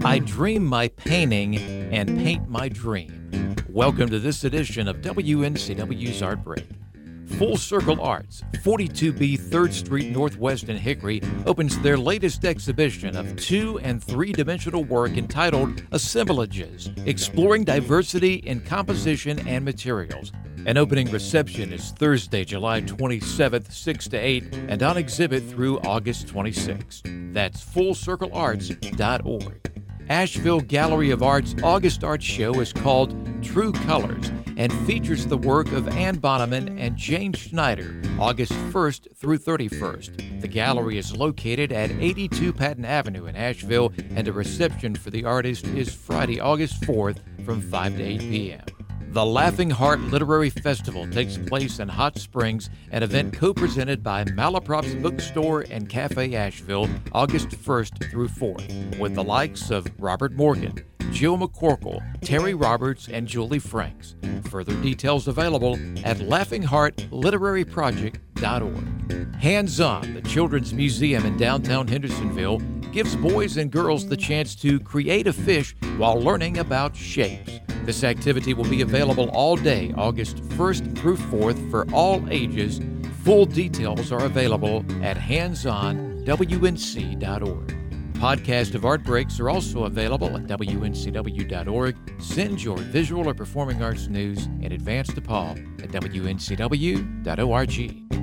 I dream my painting and paint my dream. Welcome to this edition of WNCW's Art Break. Full Circle Arts, 42B 3rd Street Northwest in Hickory, opens their latest exhibition of 2- and 3-dimensional work entitled Assemblages, Exploring Diversity in Composition and Materials. An opening reception is Thursday, July 27th, 6 to 8, and on exhibit through August 26th. That's FullCircleArts.org. Asheville Gallery of Art's August Art Show is called True Colors and features the work of Anne Bonneman and Jane Schneider, August 1st through 31st. The gallery is located at 82 Patton Avenue in Asheville, and a reception for the artist is Friday, August 4th from 5 to 8 p.m. The Laughing Heart Literary Festival takes place in Hot Springs, an event co-presented by Malaprop's Bookstore and Cafe Asheville, August 1st through 4th, with the likes of Robert Morgan, Jill McCorkle, Terry Roberts, and Julie Franks. Further details available at laughingheartliteraryproject.org. Hands On, the Children's Museum in downtown Hendersonville, gives boys and girls the chance to create a fish while learning about shapes. This activity will be available all day, August 1st through 4th, for all ages. Full details are available at handsonwnc.org. Podcasts of Art Breaks are also available at wncw.org. Send your visual or performing arts news in advance to Paul at wncw.org.